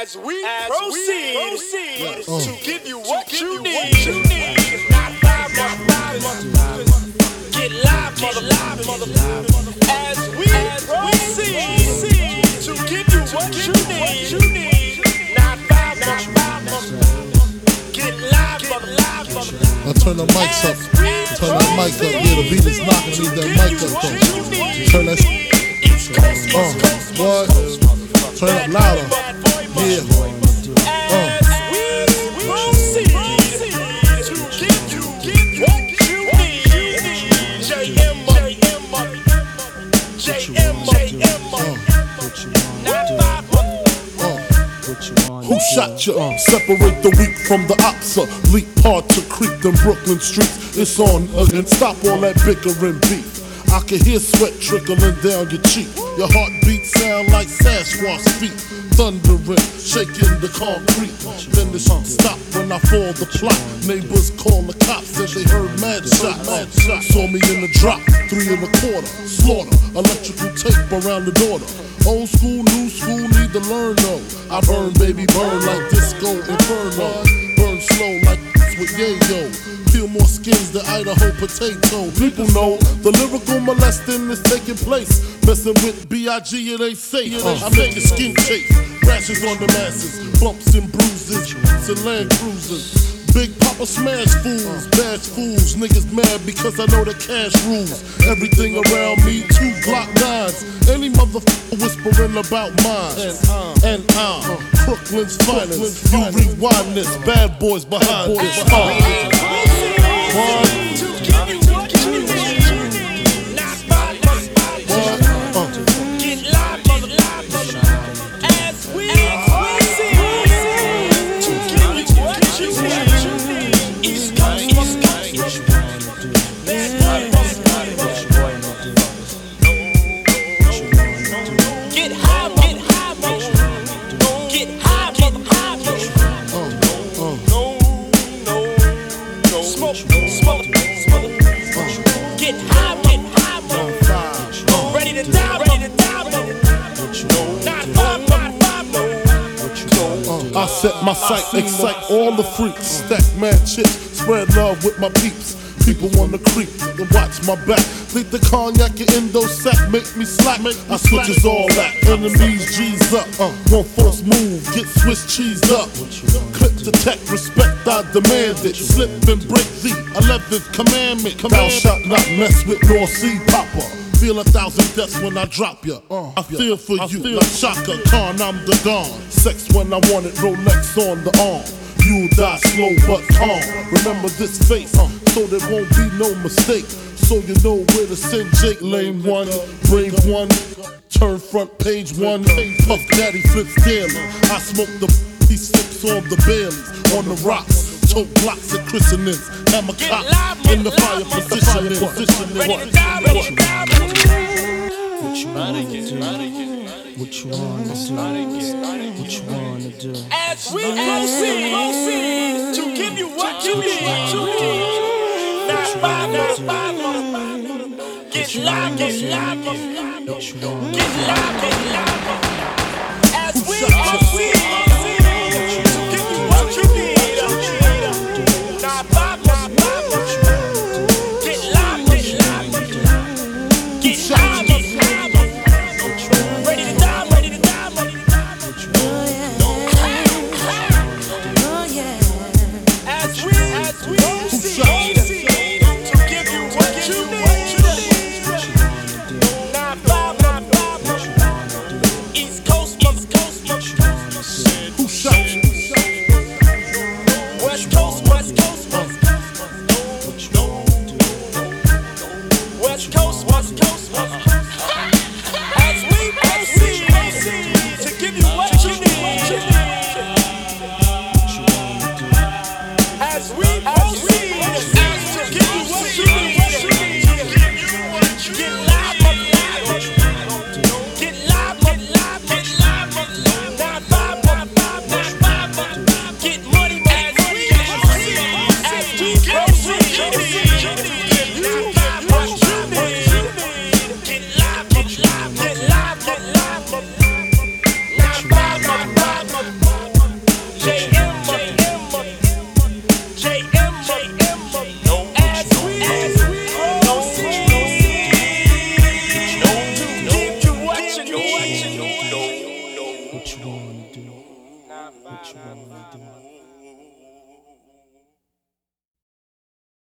As we proceed to give you what you need. Not five, get live, mother. As we proceed to give you what you need. Not five, get live, mother. Now turn the mics up. Turn that mic up. Yeah, the beat is knocking. Need that mic up though. Turn that what? Turn it up louder. Yeah. Who shot you? Separate the weak from the ops. Leap hard to creep them Brooklyn streets. It's on again. Stop all that bickering beef. I can hear sweat trickling down your cheek. Your heartbeat sound like Sasquatch feet. Thundering, shaking the concrete. Then the shot stop when I fall the plot. Neighbors call the cops as they heard mad shots. Saw me in the drop, 3 1/4. Slaughter, electrical tape around the daughter. Old school, new school, need to learn though. I burn, baby, burn like disco inferno. Burn slow like with yayo. Peel more skins than Idaho potato. People know the lyrical molesting is taking place. Messing with B.I.G. it ain't safe. I make your skin chafe. Rashes on the masses, bumps and bruises, and Land Cruisers. Big Papa smash fools, bash fools. Niggas mad because I know the cash rules. Everything around me, 2 Glock 9s. Any motherfucker whispering about mine. And I'm Brooklyn's finest. You rewind this, bad boys behind this. I set my sight, excite all the freaks. Stack mad chips, spread love with my peeps. People wanna creep and watch my back. Think the cognac and Indo sack make me slack. I switches all that. Enemies G's up. One false move, get Swiss cheesed up. Clip the tech, respect I demand it. Slip and break the 11th commandment. Thou shalt not mess with North Sea Papa. Feel 1,000 deaths when I drop ya. I feel for you like Shaka Khan, I'm the Don. Sex when I want it, Rolex on the arm. You'll die slow but calm. Remember this face, so there won't be no mistake. So you know where to send Jake. Lane 1, brave 1, turn front page 1. Puff Daddy flips daily. I smoke the he sips on the Baileys, on the rocks. Choke blocks and christenings. Hammer cock in the fire position. What you wanna do? What you wanna do? What you wanna do? As we proceed to give you what you need. Not five, get live. As we proceed to give you what you need. Not five, get live. Get live. Ready to die. As we proceed to give you what you need. Not five, What you wanna do?